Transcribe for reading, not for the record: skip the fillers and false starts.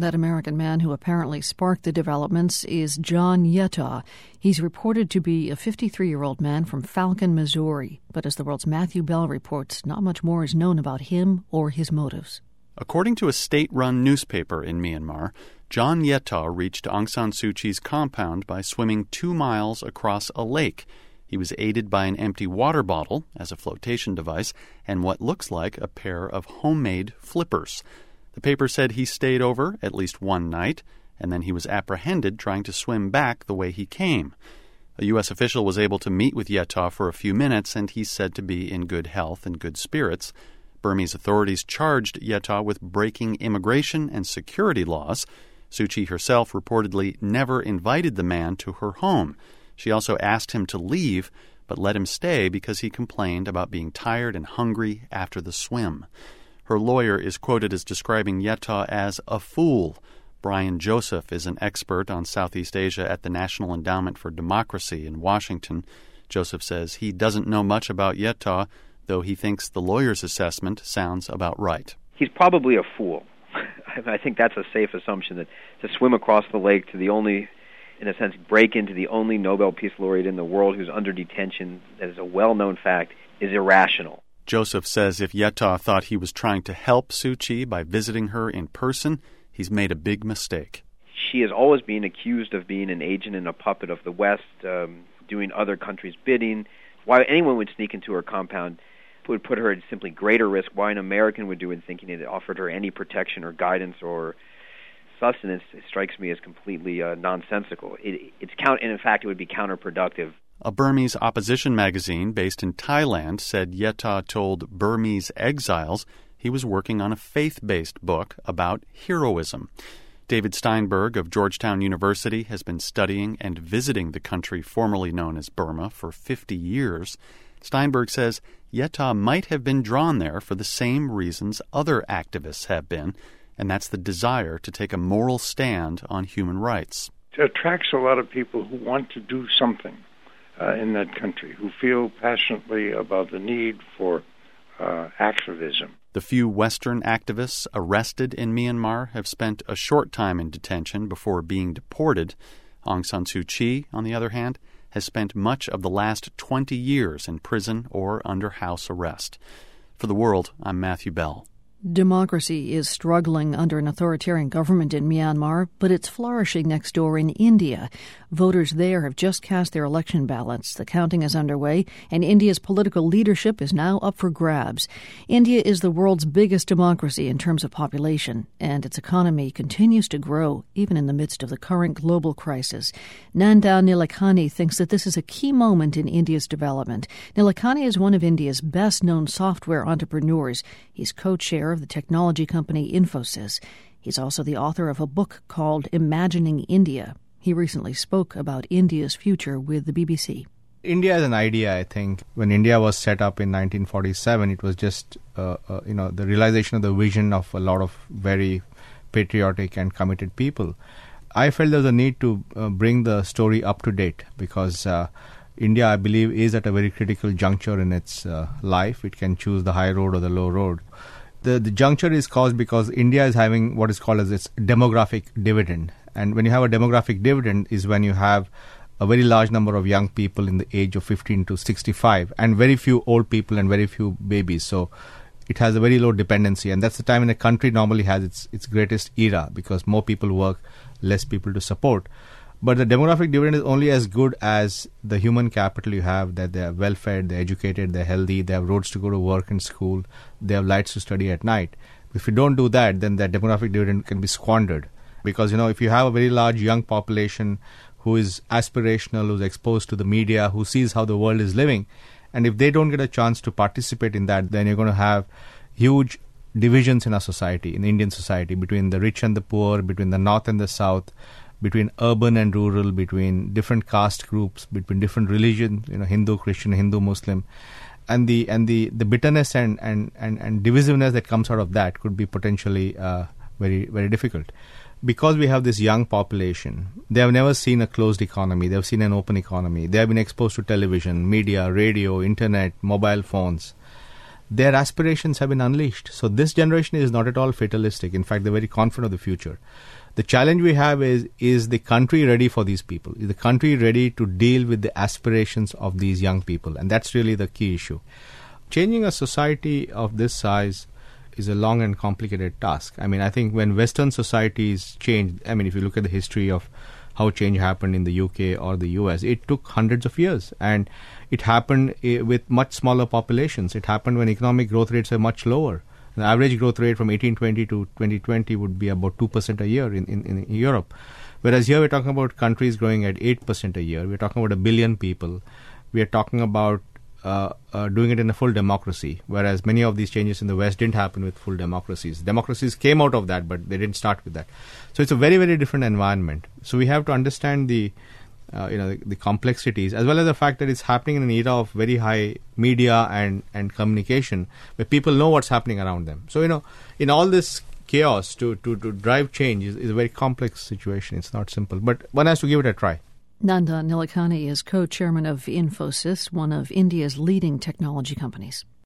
That American man who apparently sparked the developments is John Yettoh. He's reported to be a 53-year-old man from Falcon, Missouri. But as the world's Matthew Bell reports, not much more is known about him or his motives. According to a state-run newspaper in Myanmar, John Yettoh reached Aung San Suu Kyi's compound by swimming 2 miles across a lake. He was aided by an empty water bottle as a flotation device and what looks like a pair of homemade flippers. The paper said he stayed over at least one night, and then he was apprehended trying to swim back the way he came. A U.S. official was able to meet with Yettoh for a few minutes, and he's said to be in good health and good spirits. Burmese authorities charged Yettoh with breaking immigration and security laws. Suu Kyi herself reportedly never invited the man to her home. She also asked him to leave, but let him stay because he complained about being tired and hungry after the swim. Her lawyer is quoted as describing Yettoh as a fool. Brian Joseph is an expert on Southeast Asia at the National Endowment for Democracy in Washington. Joseph says he doesn't know much about Yettoh, though he thinks the lawyer's assessment sounds about right. He's probably a fool. I think that's a safe assumption, that to swim across the lake to the only, in a sense, break into the only Nobel Peace Laureate in the world who's under detention, that is a well-known fact, is irrational. Joseph says if Yettoh thought he was trying to help Suu Kyi by visiting her in person, he's made a big mistake. She has always been accused of being an agent and a puppet of the West, doing other countries' bidding. Why anyone would sneak into her compound would put her at simply greater risk. Why an American would do it thinking it offered her any protection or guidance or sustenance, it strikes me as completely nonsensical. And in fact, it would be counterproductive. A Burmese opposition magazine based in Thailand said Yettoh told Burmese exiles he was working on a faith-based book about heroism. David Steinberg of Georgetown University has been studying and visiting the country formerly known as Burma for 50 years. Steinberg says Yettoh might have been drawn there for the same reasons other activists have been, and that's the desire to take a moral stand on human rights. It attracts a lot of people who want to do something in that country, who feel passionately about the need for activism. The few Western activists arrested in Myanmar have spent a short time in detention before being deported. Aung San Suu Kyi, on the other hand, has spent much of the last 20 years in prison or under house arrest. For The World, I'm Matthew Bell. Democracy is struggling under an authoritarian government in Myanmar, but it's flourishing next door in India. Voters there have just cast their election ballots. The counting is underway, and India's political leadership is now up for grabs. India is the world's biggest democracy in terms of population, and its economy continues to grow, even in the midst of the current global crisis. Nanda Nilekani thinks that this is a key moment in India's development. Nilekani is one of India's best-known software entrepreneurs. He's co-chair of the technology company Infosys. He's also the author of a book called Imagining India. He recently spoke about India's future with the BBC. India is an idea, I think. When India was set up in 1947, it was just, the realization of the vision of a lot of very patriotic and committed people. I felt there was a need to bring the story up to date because India, I believe, is at a very critical juncture in its life. It can choose the high road or the low road. The juncture is caused because India is having what is called as its demographic dividend. And when you have a demographic dividend is when you have a very large number of young people in the age of 15 to 65 and very few old people and very few babies. So it has a very low dependency. And that's the time when a country normally has its greatest era because more people work, less people to support. But the demographic dividend is only as good as the human capital you have, that they are well-fed, they're educated, they're healthy, they have roads to go to work and school, they have lights to study at night. If you don't do that, then that demographic dividend can be squandered. Because, if you have a very large young population who is aspirational, who's exposed to the media, who sees how the world is living, and if they don't get a chance to participate in that, then you're going to have huge divisions in our society, in Indian society, between the rich and the poor, between the north and the south, between urban and rural, between different caste groups, between different religions, Hindu, Christian, Hindu, Muslim. And the bitterness and divisiveness that comes out of that could be potentially very, very difficult. Because we have this young population, they have never seen a closed economy. They have seen an open economy. They have been exposed to television, media, radio, internet, mobile phones. their aspirations have been unleashed. So this generation is not at all fatalistic. In fact, they're very confident of the future. The challenge we have is the country ready for these people? Is the country ready to deal with the aspirations of these young people? And that's really the key issue. Changing a society of this size is a long and complicated task. I mean, I think when Western societies changed, I mean, if you look at the history of how change happened in the UK or the US, it took hundreds of years. And it happened with much smaller populations. It happened when economic growth rates are much lower. The average growth rate from 1820 to 2020 would be about 2% a year in Europe. Whereas here we're talking about countries growing at 8% a year. We're talking about 1 billion people. We are talking about doing it in a full democracy, whereas many of these changes in the West didn't happen with full democracies. Democracies came out of that, but they didn't start with that. So it's a very, very different environment. So we have to understand the complexities, as well as the fact that it's happening in an era of very high media and communication, where people know what's happening around them. So, in all this chaos, to drive change is a very complex situation. It's not simple, but one has to give it a try. Nandan Nilekani is co-chairman of Infosys, one of India's leading technology companies.